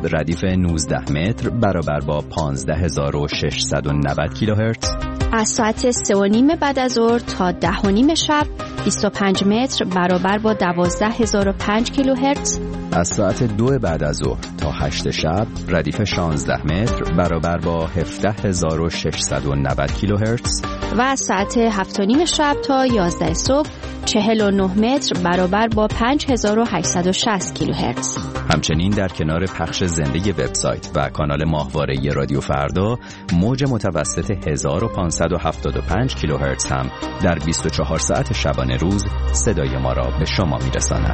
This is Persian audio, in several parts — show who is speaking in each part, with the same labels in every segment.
Speaker 1: ردیف 19 متر برابر با 15690 کیلوهرتز.
Speaker 2: از ساعت 3:30 بعد از ظهر تا 10:30 شب 25 متر برابر با 12005 کیلوهرتز.
Speaker 1: از ساعت 2 بعد از ظهر تا 8 شب ردیف 16 متر برابر با 17690 کیلوهرتز.
Speaker 2: و از ساعت 7:30 شب تا 11 صبح 49 متر برابر با 5860 کیلوهرتز.
Speaker 1: همچنین در کنار پخش زنده وبسایت و کانال ماهواره رادیو فردا، موج متوسط 1575 کیلوهرتز هم در 24 ساعت شبانه روز صدای ما را به شما میرساند.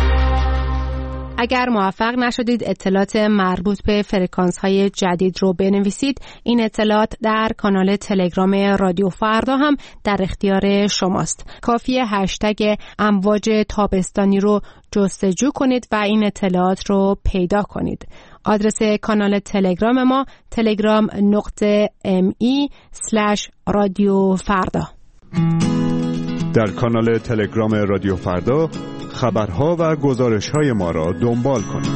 Speaker 3: اگر موفق نشدید اطلاعات مربوط به فرکانس‌های جدید رو بنویسید، این اطلاعات در کانال تلگرام رادیو فردا هم در اختیار شماست. کافیه هشتگ امواج تابستانی رو جستجو کنید و این اطلاعات رو پیدا کنید. آدرس کانال تلگرام ما telegram.me/رادیو فردا.
Speaker 4: در کانال تلگرام رادیو فردا خبرها و گزارش‌های ما را دنبال کنید.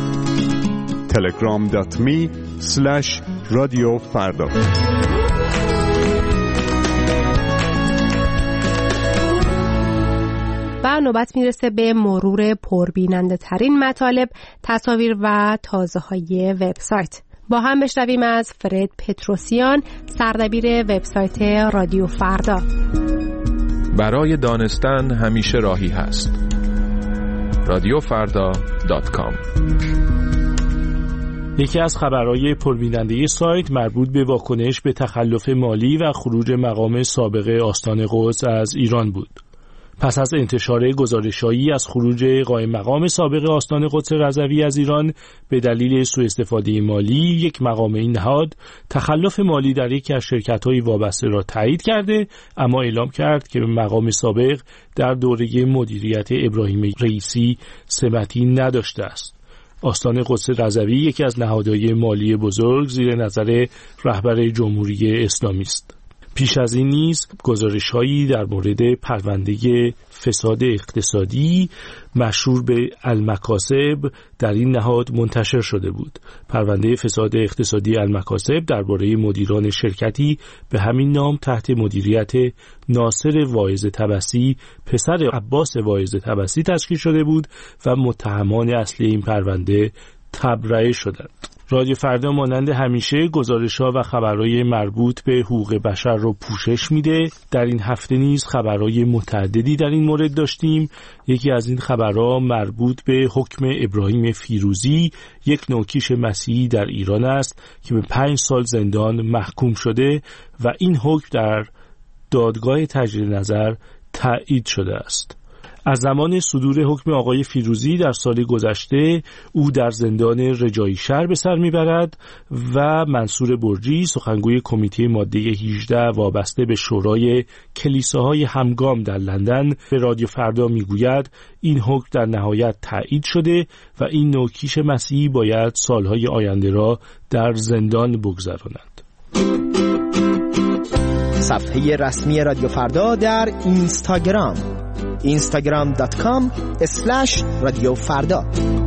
Speaker 4: telegram.me/رادیو فردا.
Speaker 3: و نوبت میرسه به مرور پربیننده ترین مطالب، تصاویر و تازه‌های وبسایت. با هم بشنویم از فرد پتروسیان، سردبیر وبسایت رادیو فردا.
Speaker 5: برای دانستن همیشه راهی هست. radiofarda.com.
Speaker 6: یکی از خبرهای پربیننده سایت مربوط به واکنش به تخلف مالی و خروج مقام سابق آستان قدس از ایران بود. پس از انتشار گزارش‌هایی از خروج قائم مقام سابق آستان قدس رضوی از ایران به دلیل سوء استفاده مالی، یک مقام این نهاد تخلف مالی در یکی از شرکت‌های وابسته را تایید کرده، اما اعلام کرد که مقام سابق در دوره مدیریت ابراهیم رئیسی سمتی نداشته است. آستان قدس رضوی یکی از نهادهای مالی بزرگ زیر نظر رهبر جمهوری اسلامی است. پیش از این نیز گزارش‌هایی در مورد پرونده فساد اقتصادی مشهور به المکاسب در این نهاد منتشر شده بود. پرونده فساد اقتصادی المکاسب درباره مدیران شرکتی به همین نام تحت مدیریت ناصر واعظ طبسی پسر عباس واعظ طبسی تشکیل شده بود و متهمان اصلی این پرونده تبرئه شدند. رادیو فردا مانند همیشه گزارش‌ها و خبرهای مربوط به حقوق بشر رو پوشش میده. در این هفته نیز خبرهای متعددی در این مورد داشتیم. یکی از این خبرها مربوط به حکم ابراهیم فیروزی، یک نوکیش مسیحی در ایران است که به 5 سال زندان محکوم شده و این حکم در دادگاه تجدید نظر تایید شده است. از زمان صدور حکم آقای فیروزی در سال گذشته او در زندان رجایی شهر به سر میبرد و منصور برجی، سخنگوی کمیته ماده 18 وابسته به شورای کلیساهای همگام در لندن، به رادیو فردا میگوید این حکم در نهایت تایید شده و این نوکیش مسیحی باید سالهای آینده را در زندان بگذراند.
Speaker 7: صفحه رسمی رادیو فردا در اینستاگرام instagram.com/رادیو فردا.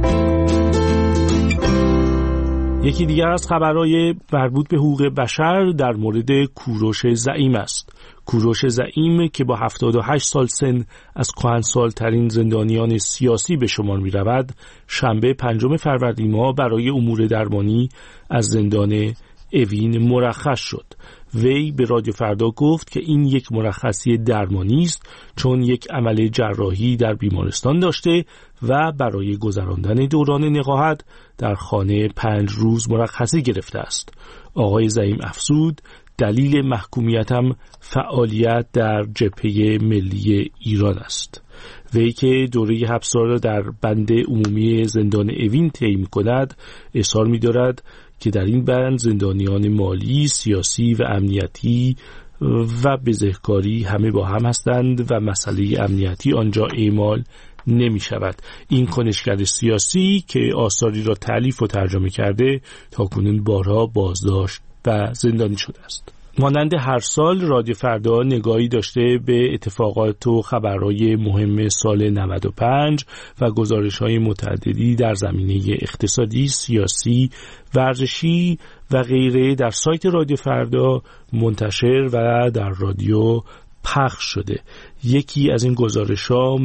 Speaker 6: یکی دیگر از خبرهای مربوط به حقوق بشر در مورد کوروش زعیم است. کوروش زعیم که با 78 سال سن از کهنسال‌ترین زندانیان سیاسی به شمار می رود، شنبه 5 فروردین ماه برای امور درمانی از زندان اوین مرخص شد. وی به رادیو فردا گفت که این یک مرخصی درمانی است چون یک عمل جراحی در بیمارستان داشته و برای گذراندن دوران نقاهت در خانه 5 روز مرخصی گرفته است. آقای زعیم افزود دلیل محکومیتم فعالیت در جبهه ملی ایران است. وی که دوره حبس را در بند عمومی زندان اوین طی می‌کند، اصرار می‌دارد که در این بند زندانیان مالی، سیاسی و امنیتی و بزهکاری همه با هم هستند و مسئله امنیتی آنجا اعمال نمی شود. این کنشگر سیاسی که آثاری را تألیف و ترجمه کرده تاکنون بارها بازداشت و زندانی شده است. مانند هر سال رادیو فردا نگاهی داشته به اتفاقات و خبرهای مهم سال 95 و گزارش‌های متعددی در زمینه اقتصادی، سیاسی، ورزشی و غیره در سایت رادیو فردا منتشر و در رادیو پخش شده. یکی از این گزارش‌ها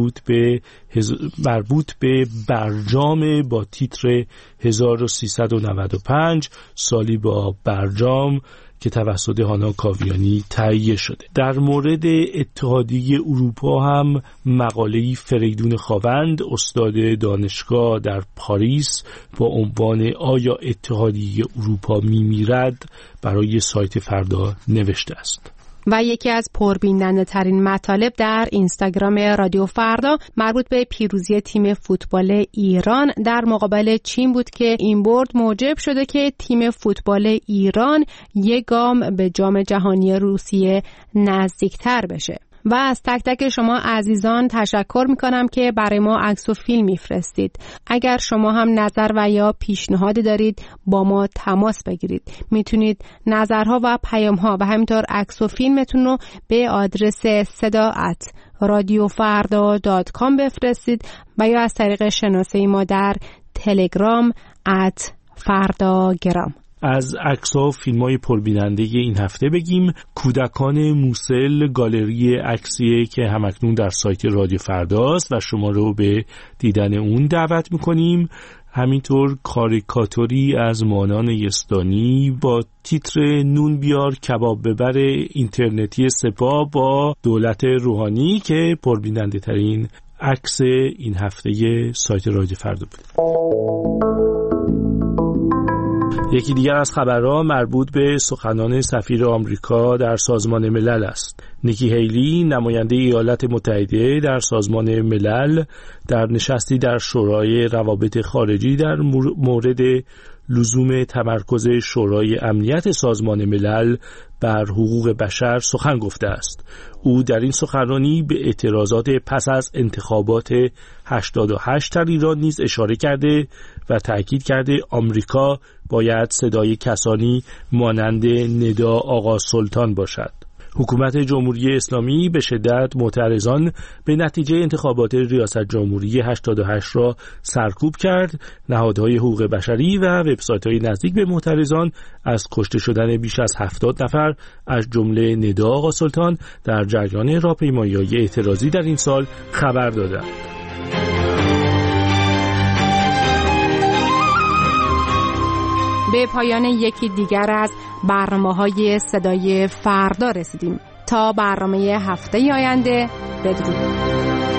Speaker 6: مربوط به برجام با تیتر 1395 سالی با برجام که توسط هانا کاویانی تهیه شده. در مورد اتحادیه اروپا هم مقاله‌ای فریدون خاوند استاد دانشگاه در پاریس با عنوان آیا اتحادیه اروپا میمیرد برای سایت فردا نوشته است.
Speaker 3: و یکی از پربیننده ترین مطالب در اینستاگرام رادیو فردا مربوط به پیروزی تیم فوتبال ایران در مقابل چین بود که این برد موجب شده که تیم فوتبال ایران یک گام به جام جهانی روسیه نزدیکتر بشه. و از تک تک شما عزیزان تشکر میکنم که برای ما عکس و فیلم میفرستید. اگر شما هم نظر و یا پیشنهادی دارید با ما تماس بگیرید. میتونید نظرها و پیامها و همینطور عکس و فیلمتون رو به آدرس sada@radiofarda.com بفرستید و یا از طریق شناسه ما در تلگرام @fardagram.
Speaker 6: از عکس‌ها و فیلم‌های پربیننده این هفته بگیم. کودکان موسل گالری عکسیه که همکنون در سایت رادیو فرداست و شما رو به دیدن اون دعوت می‌کنیم. همینطور کاریکاتوری از مانان یزدانی با تیتر نون بیار کباب ببر اینترنتی سپاه با دولت روحانی که پربیننده ترین عکس این هفته سایت رادیو فردا بود. یکی دیگر از خبرها مربوط به سخنان سفیر آمریکا در سازمان ملل است. نیکی هیلی نماینده ایالات متحده در سازمان ملل در نشستی در شورای روابط خارجی در مورد لزوم تمرکز شورای امنیت سازمان ملل بر حقوق بشر سخن گفته است. او در این سخنرانی به اعتراضات پس از انتخابات 88 در ایران نیز اشاره کرده و تأکید کرده آمریکا باید صدای کسانی مانند ندا آقا سلطان باشد. حکومت جمهوری اسلامی به شدت معترضان به نتیجه انتخابات ریاست جمهوری 88 را سرکوب کرد. نهادهای حقوق بشری و وبسایت‌های نزدیک به معترضان از کشته شدن بیش از 70 نفر از جمله ندا آقا سلطان در جریان راهپیمایی‌های اعتراضی در این سال خبر دادند.
Speaker 3: به پایان یکی دیگر از برنامه‌های صدای فردا رسیدیم. تا برنامه هفته آینده بدرود.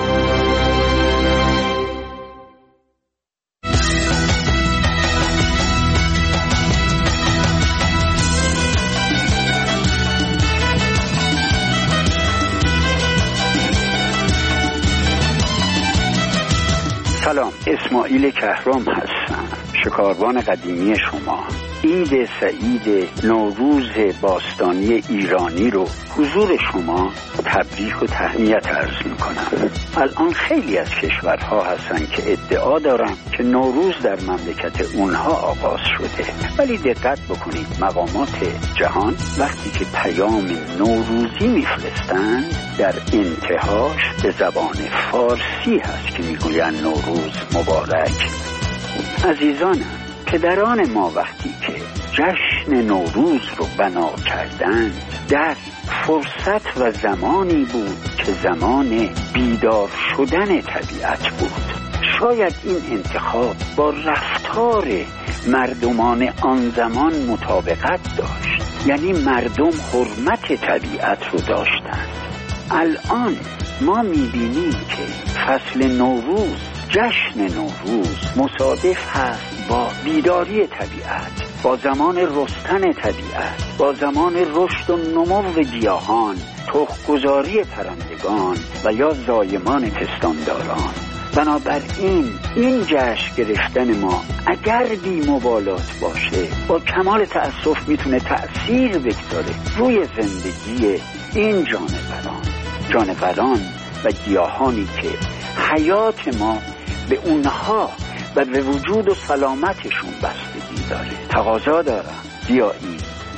Speaker 8: سلام، اسماعیل کهرام هستم، شکاربان قدیمی شما. عید سعید نوروز باستانی ایرانی رو حضور شما تبریک و تهنیت عرض میکنم. الان خیلی از کشورها هستن که ادعا دارن که نوروز در مملکت اونها آغاز شده، ولی دقت بکنید مقامات جهان وقتی که پیام نوروزی میفرستن در انتهاش به زبان فارسی هست که میگوین نوروز مبارک. عزیزانم، پدران ما وقتی که جشن نوروز رو بنا کردند در فرصت و زمانی بود که زمان بیدار شدن طبیعت بود. شاید این انتخاب با رفتار مردمان آن زمان مطابقت داشت، یعنی مردم حرمت طبیعت رو داشتند. الان ما می‌بینیم که فصل نوروز، جشن نوروز مصادف هست با بیداری طبیعت، با زمان رستن طبیعت، با زمان رشد و نمو گیاهان، تخم‌گذاری پرندگان و یا زایمان پستانداران. بنابراین این جشن گرفتن ما اگر بی مبالات باشه با کمال تأسف میتونه تأثیر بگذاره روی زندگی این جانوران و گیاهانی که حیات ما به اونها و به وجود و سلامتشون بستگی داره. تقاضا دارم بیایید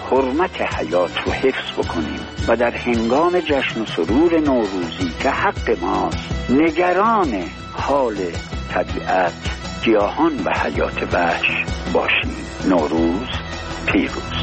Speaker 8: حرمت حیات رو حفظ بکنیم و در هنگام جشن و سرور نوروزی که حق ماست نگران حال طبیعت، گیاهان و حیات وحش باشیم. نوروز پیروز.